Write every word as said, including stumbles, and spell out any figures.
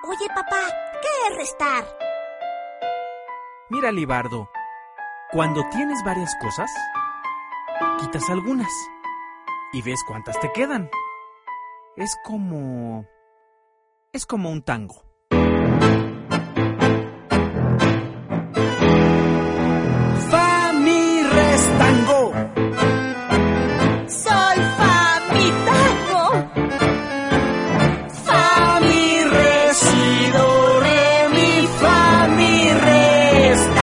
Oye, papá, ¿qué es restar? Mira, Libardo, cuando tienes varias cosas, quitas algunas y ves cuántas te quedan. Es como... es como un tango.